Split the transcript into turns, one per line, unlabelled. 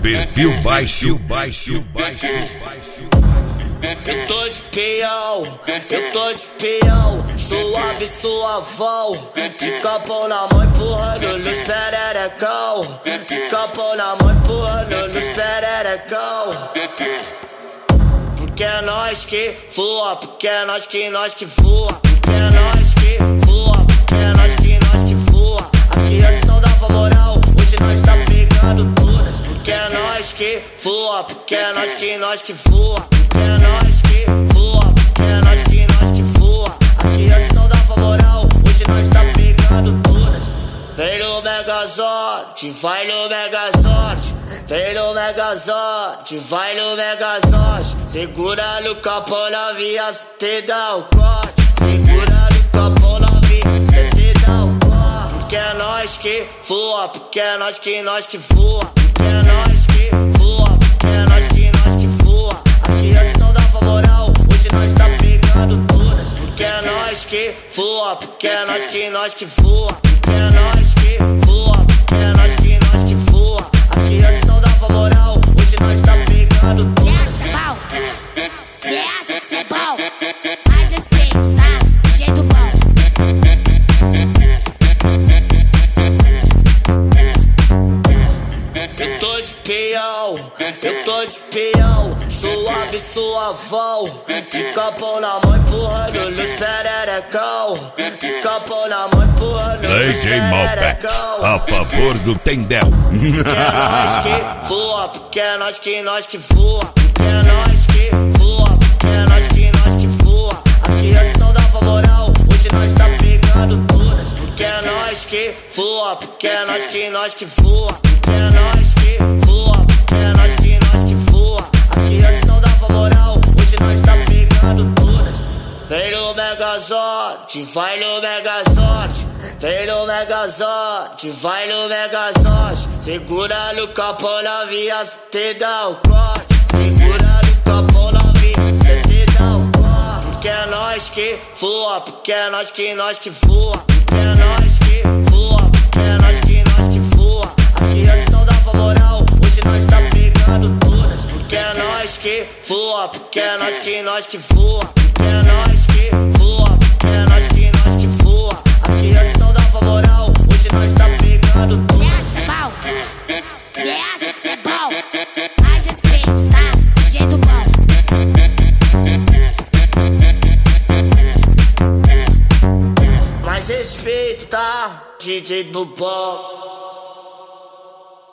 Perfil baixo.
Eu tô de peão, suave, suavão. De capão na mão, empurrando nos pererecão. De capão na mão, empurrando nos pererecão. Porque é nós que voa, porque é nós que voa. Porque é nós que voa, porque é nós que voa. As que antes não dava moral, hoje nós tá pegando todas. Porque é nós que voa, porque é nós que voa. Porque é nós que voa, porque é nós que voa. As que antes não dava moral, hoje nós tá pegando todas. Vem no Megazord, vai no Megazord. Vem no Megazord, vai no Megazord. Segura no capão na via, cê te dá o corte. Segura no capão na via, cê te dá o corte. Porque é nós que voa, porque é nós que voa. Porque é nós que voa, porque é nós que voa. As que antes não dava moral, hoje nós tá pegando todas. Porque é nós que voa, porque é nós que voa. Porque é nós que voa, porque é nós que voa. As que antes não dava moral, hoje nós tá pegando todas.
Cê acha que cê é bom? Mais respeito, tá? De jeito bom.
Eu tô de peão, suave, suavão. De capão na mão, empurrando nos pererecão. De capão na mão, empurrando nos
DJ Malbec, a favor do Tendel.
Porque é nós que voa, porque é nós que voa. Porque é nós que voa, porque é nós que voa. As que antes não dava moral, hoje nós tá pegando todas. Porque é nós que voa, porque é nós que voa. Porque é nós que voa, porque é nós que voa. As que antes não dava moral, hoje nós tá pegando todas. Vem no Megazord, vai no Megazord. Vem no Megazord, vai no Megazord. Segura no capão na via, cê te dá o corte. Segura no capão na via, cê te dá o corte. Porque é nós que voa, porque é nós que voa. Porque é nós que voa, porque é nós que voa. As que antes não dava moral, hoje nós tá pegando todas. Porque é nós que voa, porque é nós que voa. Porque é nós que voa, porque é nós que voa. As que antes não dava moral, hoje nós tá pegando todas.
Cê acha que cê é bom? Mais respeito, tá? De jeito bom.
Mais respeito, tá? DJ do bom.